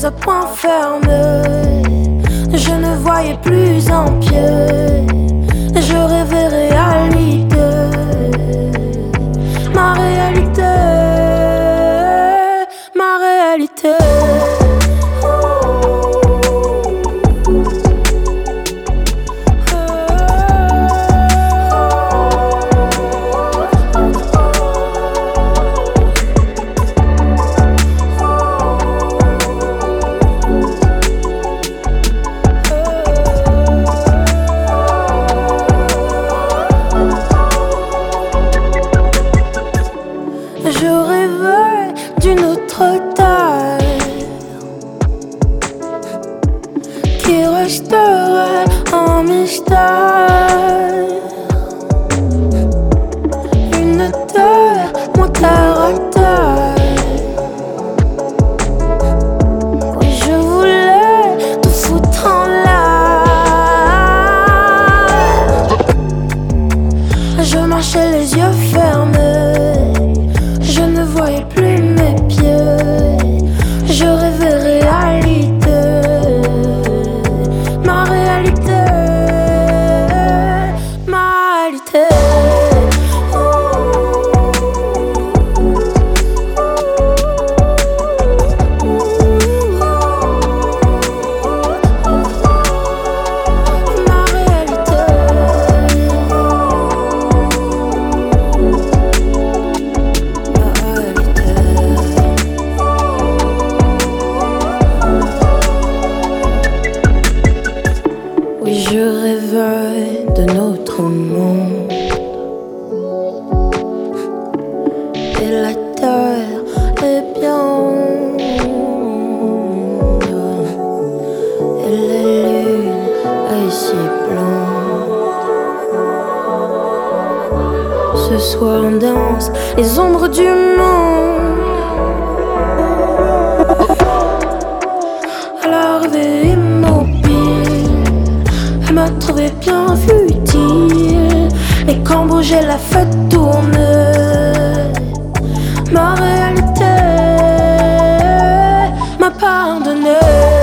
à point fermé. Je ne voyais plus un pied. Je rêvais réalité. Ma réalité. Ma réalité. Je rêvais d'une autre terre qui resterait un mystère. Une terre, moins terre à terre. Oui, je voulais tout foutre en l'air. Je marchais les yeux fermés. Je ne voyais plus mes pieds. Je rêvais réalité. Ma réalité. Ma réalité. Ma réalité. Oui, je rêvais de notre monde. Et la terre est bien ronde. Et la lune est si blanche. Ce soir on danse les ombres du monde. À l'arrivée immobile, elle m'a trouvé bien futile. Mais quand bougeait la fête tournait. Ma réalité m'a pardonné.